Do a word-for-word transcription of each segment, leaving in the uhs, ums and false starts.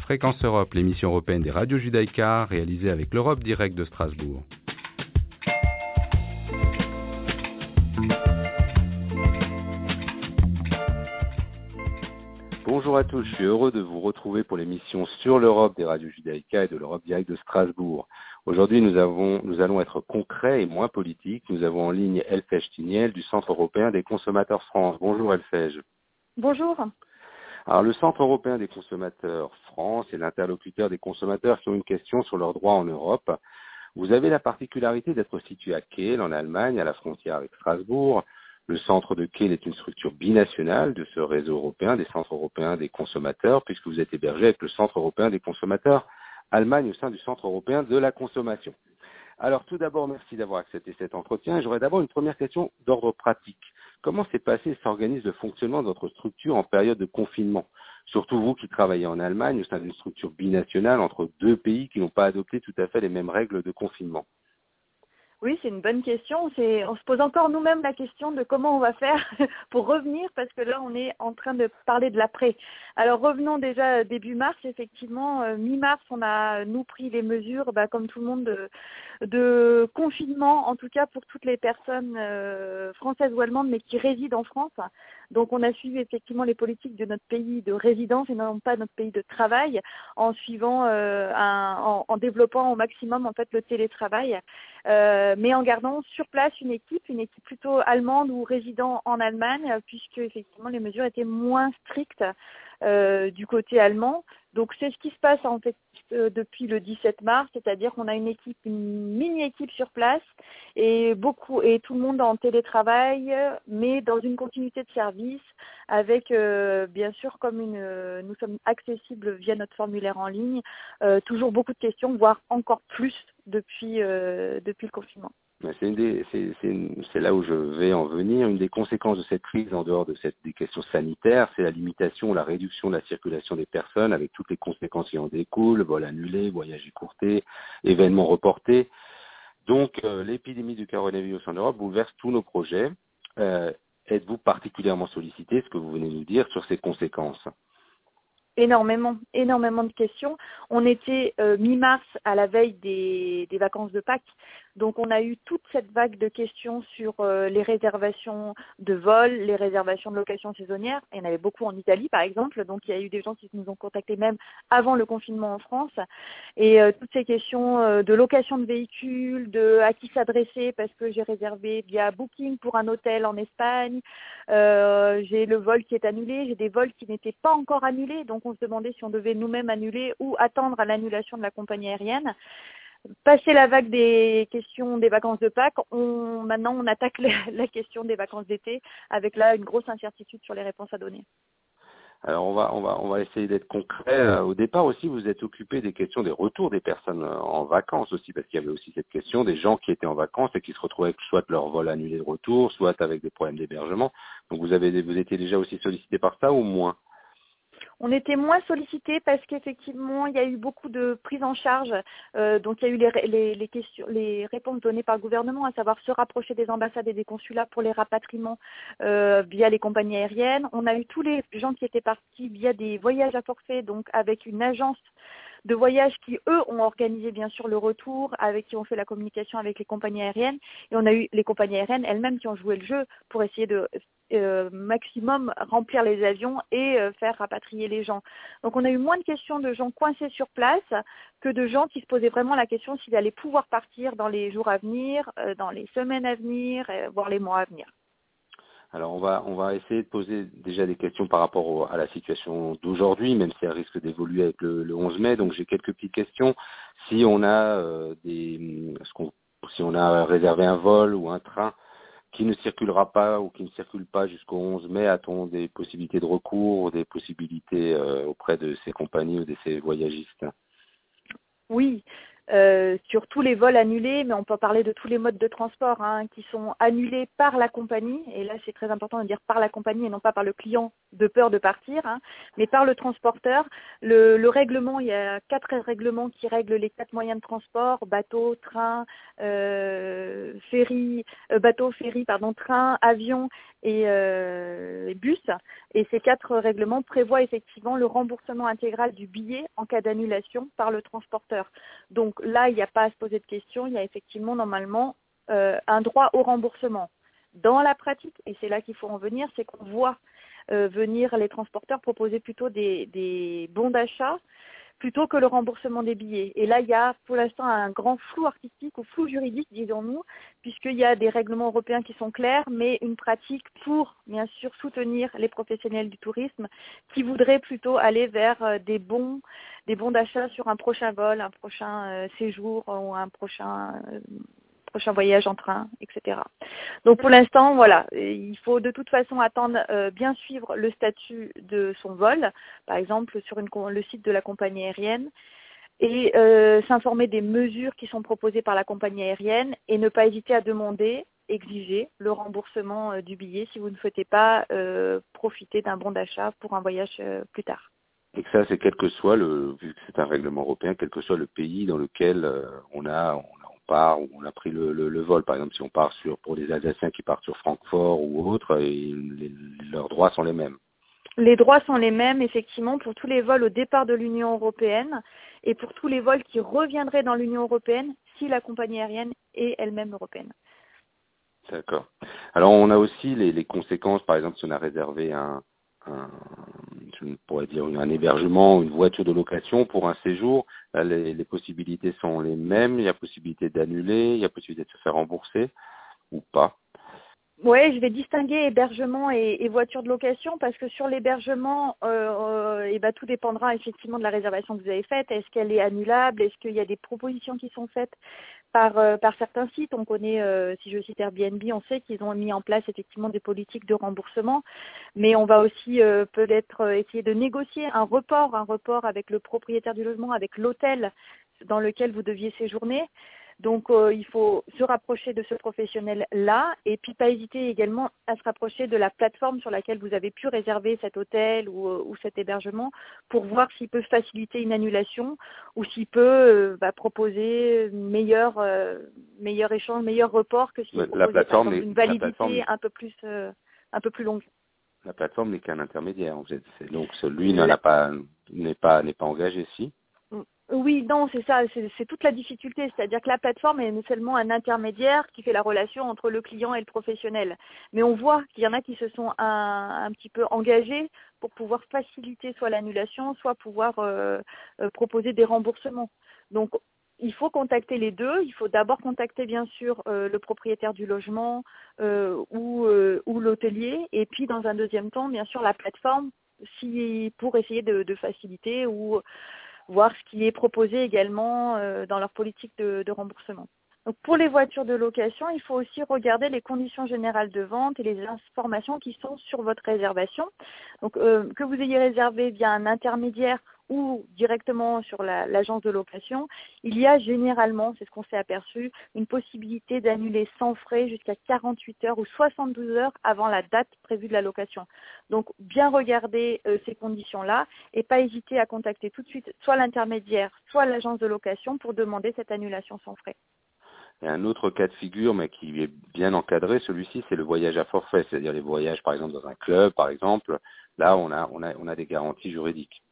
Fréquence Europe, l'émission européenne des radios Judaïka, réalisée avec l'Europe Direct de Strasbourg. Bonjour à tous, je suis heureux de vous retrouver pour l'émission sur l'Europe des radios Judaïka et de l'Europe Direct de Strasbourg. Aujourd'hui, nous, avons, nous allons être concrets et moins politiques. Nous avons en ligne Elfej Tiniel du Centre européen des consommateurs France. Bonjour Elfej. Bonjour. Alors, le Centre européen des consommateurs France est l'interlocuteur des consommateurs qui ont une question sur leurs droits en Europe. Vous avez la particularité d'être situé à Kehl, en Allemagne, à la frontière avec Strasbourg. Le centre de Kehl est une structure binationale de ce réseau européen des centres européens des consommateurs, puisque vous êtes hébergé avec le Centre européen des consommateurs Allemagne au sein du Centre européen de la consommation. Alors, tout d'abord, merci d'avoir accepté cet entretien. J'aurais d'abord une première question d'ordre pratique. Comment s'est passé et s'organise le fonctionnement de votre structure en période de confinement? Surtout vous qui travaillez en Allemagne au sein d'une structure binationale entre deux pays qui n'ont pas adopté tout à fait les mêmes règles de confinement. Oui, c'est une bonne question. C'est, on se pose encore nous-mêmes la question de comment on va faire pour revenir, parce que là, on est en train de parler de l'après. Alors, revenons déjà début mars. Effectivement, euh, mi-mars, on a, nous, pris les mesures, bah, comme tout le monde, de, de confinement, en tout cas pour toutes les personnes euh, françaises ou allemandes, mais qui résident en France. Donc, on a suivi effectivement les politiques de notre pays de résidence et non pas notre pays de travail, en suivant, euh, un, en, en développant au maximum en fait le télétravail. Euh, mais en gardant sur place une équipe, une équipe plutôt allemande ou résident en Allemagne, puisque effectivement les mesures étaient moins strictes euh, du côté allemand. Donc c'est ce qui se passe en fait euh, depuis le dix-sept mars, c'est-à-dire qu'on a une équipe, une mini-équipe sur place et beaucoup et tout le monde en télétravail, mais dans une continuité de service, avec euh, bien sûr comme une, euh, nous sommes accessibles via notre formulaire en ligne, euh, toujours beaucoup de questions, voire encore plus depuis euh, depuis le confinement. C'est, une des, c'est, c'est, une, c'est là où je vais en venir. Une des conséquences de cette crise, en dehors de cette, des questions sanitaires, c'est la limitation, la réduction de la circulation des personnes, avec toutes les conséquences qui en découlent, vols annulés, voyages écourtés, événements reportés. Donc, euh, l'épidémie du coronavirus en Europe bouleverse tous nos projets. Euh, êtes-vous particulièrement sollicité, ce que vous venez de nous dire, sur ces conséquences ? Énormément, énormément de questions. On était euh, mi-mars à la veille des, des vacances de Pâques, donc on a eu toute cette vague de questions sur euh, les réservations de vol, les réservations de location saisonnière. Il y en avait beaucoup en Italie, par exemple, donc il y a eu des gens qui nous ont contactés même avant le confinement en France. Et euh, toutes ces questions euh, de location de véhicules, de à qui s'adresser parce que j'ai réservé via Booking pour un hôtel en Espagne, euh, j'ai le vol qui est annulé, j'ai des vols qui n'étaient pas encore annulés, donc on se demandait si on devait nous-mêmes annuler ou attendre à l'annulation de la compagnie aérienne. Passé la vague des questions des vacances de Pâques, on, maintenant on attaque la, la question des vacances d'été avec là une grosse incertitude sur les réponses à donner. Alors on va on va on va essayer d'être concret. Au départ aussi, vous êtes occupé des questions des retours des personnes en vacances aussi, parce qu'il y avait aussi cette question des gens qui étaient en vacances et qui se retrouvaient avec soit leur vol annulé de retour, soit avec des problèmes d'hébergement. Donc vous avez vous étiez déjà aussi sollicité par ça ou moins? On était moins sollicités parce qu'effectivement, il y a eu beaucoup de prise en charge. Euh, donc, il y a eu les, les, les, questions, les réponses données par le gouvernement, à savoir se rapprocher des ambassades et des consulats pour les rapatriements euh, via les compagnies aériennes. On a eu tous les gens qui étaient partis via des voyages à forfait, donc avec une agence de voyage qui, eux, ont organisé bien sûr le retour, avec qui ont fait la communication avec les compagnies aériennes. Et on a eu les compagnies aériennes elles-mêmes qui ont joué le jeu pour essayer de euh, maximum remplir les avions et euh, faire rapatrier les gens. Donc on a eu moins de questions de gens coincés sur place que de gens qui se posaient vraiment la question s'ils allaient pouvoir partir dans les jours à venir, euh, dans les semaines à venir, euh, voire les mois à venir. Alors on va on va essayer de poser déjà des questions par rapport au, à la situation d'aujourd'hui, même si elle risque d'évoluer avec le, le onze mai. Donc j'ai quelques petites questions. Si on a euh, des ce qu'on, si on a réservé un vol ou un train qui ne circulera pas ou qui ne circule pas jusqu'au onze mai, a-t-on des possibilités de recours, des possibilités euh, auprès de ces compagnies ou de ces voyagistes? Oui. Euh, sur tous les vols annulés, mais on peut parler de tous les modes de transport hein, qui sont annulés par la compagnie, et là c'est très important de dire par la compagnie et non pas par le client de peur de partir, hein, mais par le transporteur. Le, le règlement, il y a quatre règlements qui règlent les quatre moyens de transport, bateau, train, euh, ferry, euh, bateau, ferry, pardon, train, avion et, euh, et bus. Et ces quatre règlements prévoient effectivement le remboursement intégral du billet en cas d'annulation par le transporteur. Donc là, il n'y a pas à se poser de questions, il y a effectivement normalement euh, un droit au remboursement. Dans la pratique, et c'est là qu'il faut en venir, c'est qu'on voit euh, venir les transporteurs proposer plutôt des, des bons d'achat plutôt que le remboursement des billets. Et là, il y a pour l'instant un grand flou artistique ou flou juridique, disons-nous, puisqu'il y a des règlements européens qui sont clairs, mais une pratique pour, bien sûr, soutenir les professionnels du tourisme qui voudraient plutôt aller vers des bons, des bons d'achat sur un prochain vol, un prochain euh, séjour ou un prochain... Euh, prochain voyage en train, et cetera. Donc pour l'instant, voilà, il faut de toute façon attendre, euh, bien suivre le statut de son vol, par exemple sur une, le site de la compagnie aérienne, et euh, s'informer des mesures qui sont proposées par la compagnie aérienne et ne pas hésiter à demander, exiger le remboursement euh, du billet si vous ne souhaitez pas euh, profiter d'un bon d'achat pour un voyage euh, plus tard. Et que ça, c'est quel que soit le, vu que c'est un règlement européen, quel que soit le pays dans lequel euh, on a, on part, on a pris le, le, le vol, par exemple, si on part sur, pour les Alsaciens qui partent sur Francfort ou autre, et les, leurs droits sont les mêmes. Les droits sont les mêmes, effectivement, pour tous les vols au départ de l'Union européenne et pour tous les vols qui reviendraient dans l'Union européenne si la compagnie aérienne est elle-même européenne. D'accord. Alors, on a aussi les, les conséquences, par exemple, si on a réservé un, un, je pourrais dire un hébergement, une voiture de location pour un séjour, là, les, les possibilités sont les mêmes, il y a possibilité d'annuler, il y a possibilité de se faire rembourser ou pas. Oui, je vais distinguer hébergement et, et voiture de location parce que sur l'hébergement, euh, euh, eh ben, tout dépendra effectivement de la réservation que vous avez faite. Est-ce qu'elle est annulable? Est-ce qu'il y a des propositions qui sont faites par, euh, par certains sites? On connaît, euh, si je cite Airbnb, on sait qu'ils ont mis en place effectivement des politiques de remboursement, mais on va aussi euh, peut-être essayer de négocier un report, un report avec le propriétaire du logement, avec l'hôtel dans lequel vous deviez séjourner. Donc, euh, il faut se rapprocher de ce professionnel-là et puis pas hésiter également à se rapprocher de la plateforme sur laquelle vous avez pu réserver cet hôtel ou, euh, ou cet hébergement pour voir s'il peut faciliter une annulation ou s'il peut euh, bah, proposer meilleur, euh, meilleur échange, meilleur report que s'il proposait par exemple une validité un peu plus, euh, un peu plus longue. La plateforme n'est qu'un intermédiaire, en fait. C'est, donc, celui n'en a pas, n'est pas, n'est pas engagé, si. Oui, non, c'est ça, c'est, c'est toute la difficulté, c'est-à-dire que la plateforme est seulement un intermédiaire qui fait la relation entre le client et le professionnel. Mais on voit qu'il y en a qui se sont un, un petit peu engagés pour pouvoir faciliter soit l'annulation, soit pouvoir euh, euh, proposer des remboursements. Donc, il faut contacter les deux. Il faut d'abord contacter bien sûr euh, le propriétaire du logement euh, ou, euh, ou l'hôtelier, et puis dans un deuxième temps, bien sûr, la plateforme, si, pour essayer de, de faciliter ou voir ce qui est proposé également euh, dans leur politique de, de remboursement. Donc pour les voitures de location, il faut aussi regarder les conditions générales de vente et les informations qui sont sur votre réservation. Donc euh, que vous ayez réservé via un intermédiaire ou directement sur la, l'agence de location, il y a généralement, c'est ce qu'on s'est aperçu, une possibilité d'annuler sans frais jusqu'à quarante-huit heures ou soixante-douze heures avant la date prévue de la location. Donc bien regarder euh, ces conditions-là et pas hésiter à contacter tout de suite soit l'intermédiaire, soit l'agence de location pour demander cette annulation sans frais. Il y a un autre cas de figure, mais qui est bien encadré, celui-ci, c'est le voyage à forfait, c'est-à-dire les voyages, par exemple, dans un club, par exemple. Là, on a, on a, on a des garanties juridiques.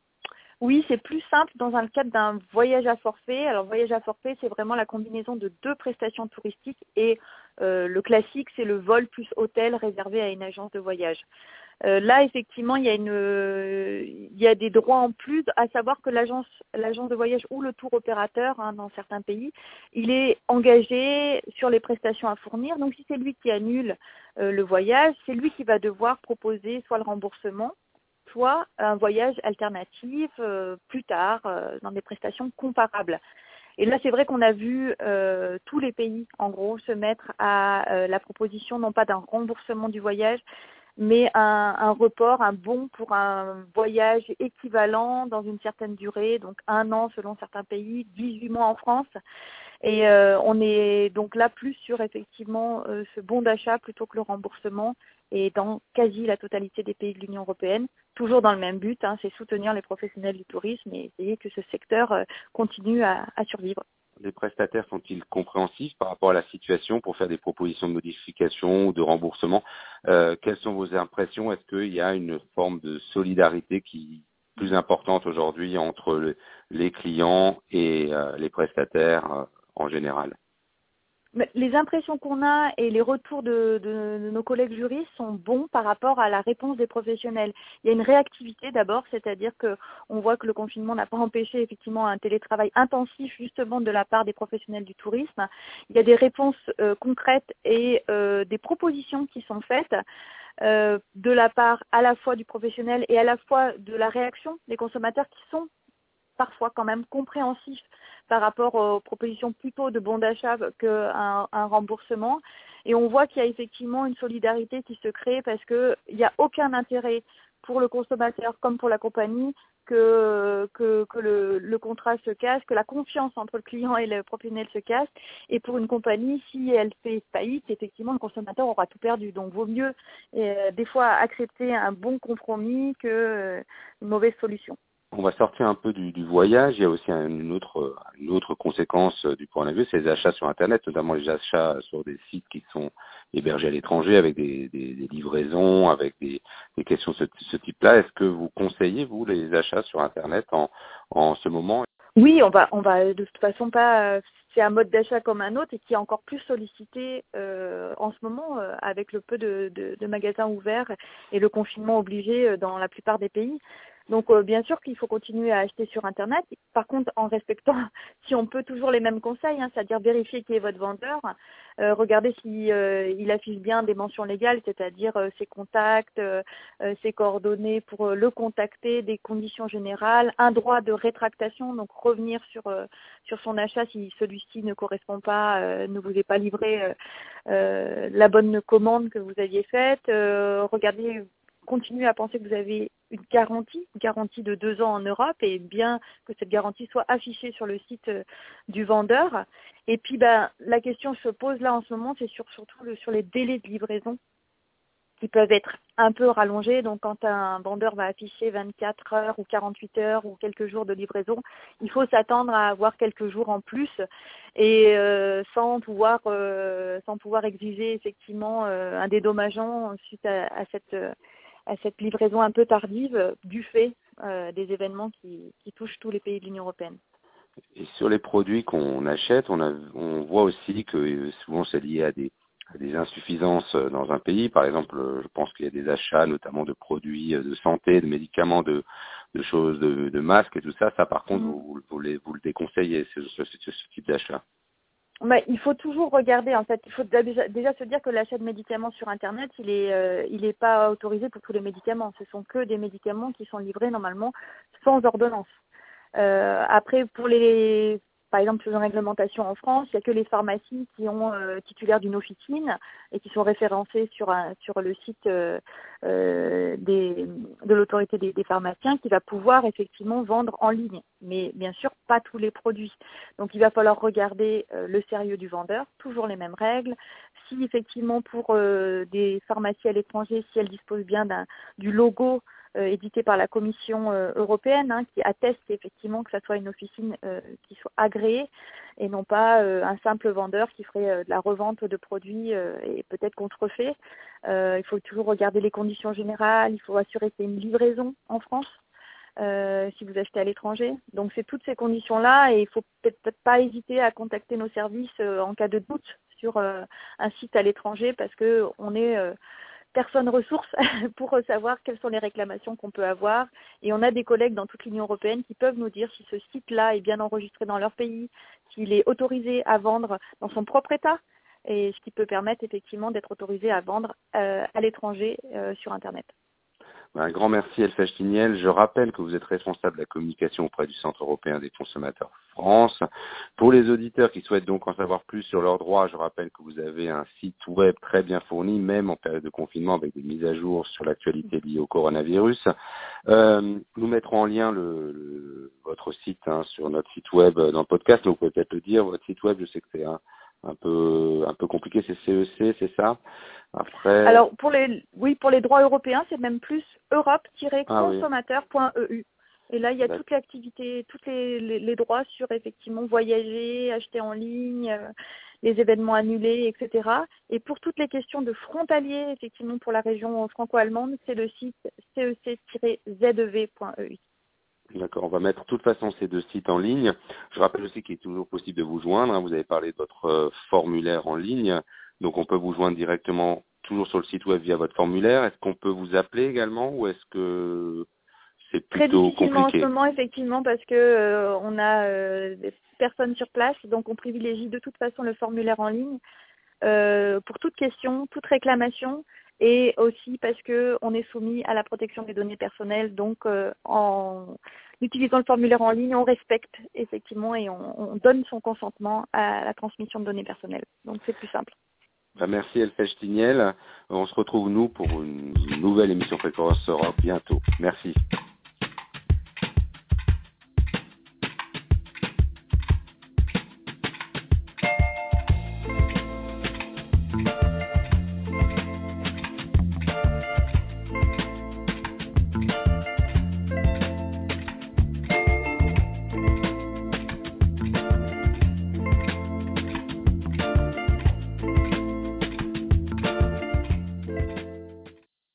Oui, c'est plus simple dans le cadre d'un voyage à forfait. Alors, voyage à forfait, c'est vraiment la combinaison de deux prestations touristiques et euh, le classique, c'est le vol plus hôtel réservé à une agence de voyage. Euh, là, effectivement, il y a une, euh, il y a des droits en plus, à savoir que l'agence, l'agence de voyage ou le tour opérateur, hein, dans certains pays, il est engagé sur les prestations à fournir. Donc, si c'est lui qui annule euh, le voyage, c'est lui qui va devoir proposer soit le remboursement, soit un voyage alternatif euh, plus tard euh, dans des prestations comparables. Et là, c'est vrai qu'on a vu euh, tous les pays, en gros, se mettre à euh, la proposition non pas d'un remboursement du voyage, mais un, un report, un bon pour un voyage équivalent dans une certaine durée, donc un an selon certains pays, dix-huit mois en France. Et euh, on est donc là plus sur effectivement euh, ce bon d'achat plutôt que le remboursement et dans quasi la totalité des pays de l'Union européenne, toujours dans le même but, hein, c'est soutenir les professionnels du tourisme et essayer que ce secteur euh, continue à, à survivre. Les prestataires sont-ils compréhensifs par rapport à la situation pour faire des propositions de modification ou de remboursement? euh, Quelles sont vos impressions? Est-ce qu'il y a une forme de solidarité qui est plus importante aujourd'hui entre le, les clients et euh, les prestataires euh, en général? Mais les impressions qu'on a et les retours de, de, de nos collègues juristes sont bons par rapport à la réponse des professionnels. Il y a une réactivité d'abord, c'est-à-dire que on voit que le confinement n'a pas empêché effectivement un télétravail intensif justement de la part des professionnels du tourisme. Il y a des réponses euh, concrètes et euh, des propositions qui sont faites euh, de la part à la fois du professionnel et à la fois de la réaction des consommateurs qui sont parfois quand même compréhensif par rapport aux propositions plutôt de bons d'achat qu'un un remboursement. Et on voit qu'il y a effectivement une solidarité qui se crée parce qu'il n'y a aucun intérêt pour le consommateur comme pour la compagnie que, que, que le, le contrat se casse, que la confiance entre le client et le professionnel se casse. Et pour une compagnie, si elle fait faillite, effectivement, le consommateur aura tout perdu. Donc, vaut mieux euh, des fois accepter un bon compromis que euh, une mauvaise solution. On va sortir un peu du, du voyage. Il y a aussi une autre, une autre conséquence du coronavirus, c'est les achats sur Internet, notamment les achats sur des sites qui sont hébergés à l'étranger avec des, des, des livraisons, avec des, des questions de ce, ce type-là. Est-ce que vous conseillez, vous, les achats sur Internet en, en ce moment? Oui, on va, on va de toute façon pas. C'est un mode d'achat comme un autre et qui est encore plus sollicité euh, en ce moment euh, avec le peu de, de, de magasins ouverts et le confinement obligé dans la plupart des pays. Donc euh, bien sûr qu'il faut continuer à acheter sur Internet, par contre en respectant, si on peut, toujours les mêmes conseils, hein, c'est-à-dire vérifier qui est votre vendeur, euh, regarder si euh, il affiche bien des mentions légales, c'est-à-dire euh, ses contacts, euh, ses coordonnées pour euh, le contacter, des conditions générales, un droit de rétractation, donc revenir sur euh, sur son achat si celui-ci ne correspond pas, euh, ne vous est pas livré euh, euh, la bonne commande que vous aviez faite, euh, regardez. Continuez à penser que vous avez une garantie, une garantie de deux ans en Europe et bien que cette garantie soit affichée sur le site du vendeur. Et puis, ben, la question se pose là en ce moment, c'est sur, surtout le, sur les délais de livraison qui peuvent être un peu rallongés. Donc, quand un vendeur va afficher vingt-quatre heures ou quarante-huit heures ou quelques jours de livraison, il faut s'attendre à avoir quelques jours en plus et euh, sans pouvoir euh, sans pouvoir exiger effectivement euh, un dédommagement suite à, à cette à cette livraison un peu tardive du fait euh, des événements qui, qui touchent tous les pays de l'Union européenne. Et sur les produits qu'on achète, on, a, on voit aussi que souvent c'est lié à des, à des insuffisances dans un pays. Par exemple, je pense qu'il y a des achats notamment de produits de santé, de médicaments, de, de choses, de, de masques et tout ça. Ça, par contre, mmh. vous, vous, les, vous le déconseillez, ce, ce, ce, ce type d'achat. Mais il faut toujours regarder, en fait, il faut déjà, déjà se dire que l'achat de médicaments sur Internet, il est, euh, il est pas autorisé pour tous les médicaments. Ce sont que des médicaments qui sont livrés normalement sans ordonnance. Euh, après, pour les, par exemple, sur une réglementation en France, il n'y a que les pharmacies qui ont euh, titulaire d'une officine et qui sont référencées sur un, sur le site euh, euh, des, de l'autorité des, des pharmaciens qui va pouvoir effectivement vendre en ligne. Mais bien sûr, pas tous les produits. Donc, il va falloir regarder euh, le sérieux du vendeur, toujours les mêmes règles. Si effectivement pour euh, des pharmacies à l'étranger, si elles disposent bien d'un, du logo Euh, édité par la Commission euh, européenne, hein, qui atteste effectivement que ça soit une officine euh, qui soit agréée et non pas euh, un simple vendeur qui ferait euh, de la revente de produits euh, et peut-être contrefait. Euh, il faut toujours regarder les conditions générales, il faut assurer qu'il y ait une livraison en France euh, si vous achetez à l'étranger. Donc c'est toutes ces conditions-là et il faut peut-être pas hésiter à contacter nos services euh, en cas de doute sur euh, un site à l'étranger parce que on est euh, personne ressource pour savoir quelles sont les réclamations qu'on peut avoir. Et on a des collègues dans toute l'Union européenne qui peuvent nous dire si ce site-là est bien enregistré dans leur pays, s'il est autorisé à vendre dans son propre État, et ce qui peut permettre effectivement d'être autorisé à vendre euh, à l'étranger euh, sur Internet. Un grand merci Elfèche Tignel. Je rappelle que vous êtes responsable de la communication auprès du Centre européen des consommateurs France. Pour les auditeurs qui souhaitent donc en savoir plus sur leurs droits, je rappelle que vous avez un site web très bien fourni, même en période de confinement, avec des mises à jour sur l'actualité liée au coronavirus. Euh, nous mettrons en lien le, le, votre site hein, sur notre site web dans le podcast. Donc, vous pouvez peut-être le dire, votre site web, je sais que c'est un, un peu un peu compliqué, c'est C E C, c'est ça? Après... Alors, pour les, oui, pour les droits européens, c'est même plus europe tiret consommateur point e u. Et là, il y a D'accord. toute l'activité, tous les, les, les droits sur effectivement voyager, acheter en ligne, euh, les événements annulés, et cetera. Et pour toutes les questions de frontaliers, effectivement, pour la région franco-allemande, c'est le site c e c tiret z e v point e u. D'accord, on va mettre de toute façon ces deux sites en ligne. Je rappelle aussi qu'il est toujours possible de vous joindre, hein. Vous avez parlé de votre euh, formulaire en ligne, donc on peut vous joindre directement toujours sur le site web via votre formulaire. Est-ce qu'on peut vous appeler également ou est-ce que c'est Très plutôt difficilement en ce compliqué? moment, effectivement, parce que euh, on a euh, des personnes sur place, donc on privilégie de toute façon le formulaire en ligne euh, pour toute question, toute réclamation, et aussi parce que on est soumis à la protection des données personnelles. Donc, euh, en utilisant le formulaire en ligne, on respecte effectivement et on, on donne son consentement à la transmission de données personnelles. Donc, c'est plus simple. Bah, merci Elfèche Tignel. On se retrouve nous pour une nouvelle émission Fréquence Europe bientôt. Merci.